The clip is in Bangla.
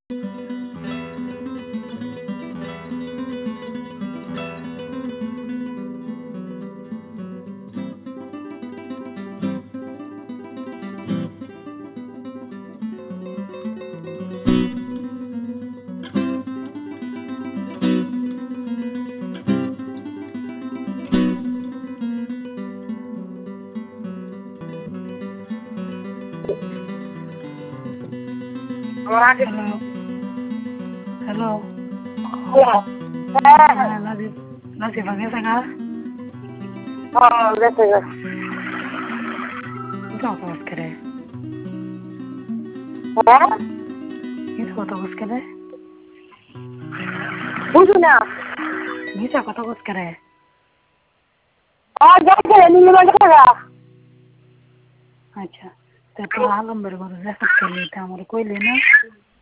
হ্যালো হ্যালো হ্যাঁ লাজিফা গেছে গা কথা বস করে কথা বস করে বুঝু না মিশা কথা বস করে আচ্ছা তো আলম্বের ঘরে রেকর্ড করলি আমার কইলি না